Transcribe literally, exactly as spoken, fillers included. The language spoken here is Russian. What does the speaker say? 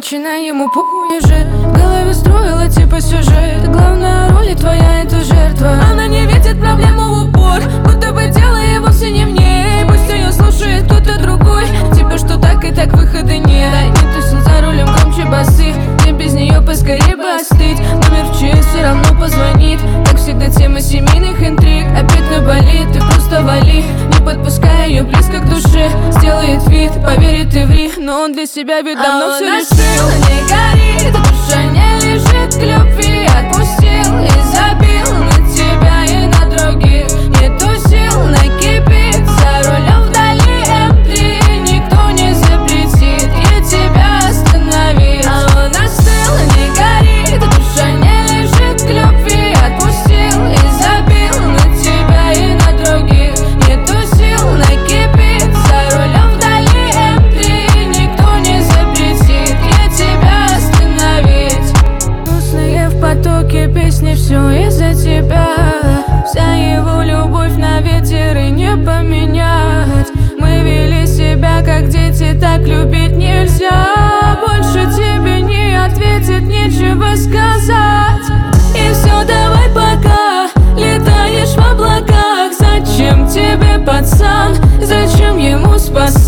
начинай, ему похуй уже. В голове строила типа сюжет. Главная роль и твоя это жертва. Она не видит проблему в упор, будто бы дело и вовсе не в ней. Пусть ее слушает кто-то другой, типа что так и так выхода нет. Не тусил за рулем, громче басы. Мне без нее поскорее бы остыть. Номер в ЧС все равно позвонит. Как всегда тема семейных интриг. Опять наболит, ты просто вали. Не подпускай ее близко к душе. Сделает вид, поверит и ври. Но он для себя ведь давно а все он решил. Не горит, душа не лежит к любви. Отпустил и забил на тебя и на других. Нету сил накипит за рулем вдали эм три. Никто не запретит, я тебя остановить. А он остыл, не горит, душа не лежит к любви. Отпустил и забил на тебя и на других. Нету сил накипит за рулем вдали эм три. Никто не запретит, я тебя остановить. Грустные в потоке песни, все из-за тебя. Вся его любовь на ветер и не поменять. Мы вели себя как дети, так любить нельзя. Больше тебе не ответит, нечего сказать. И все, давай пока, летаешь в облаках. Зачем тебе пацан, зачем ему спасать?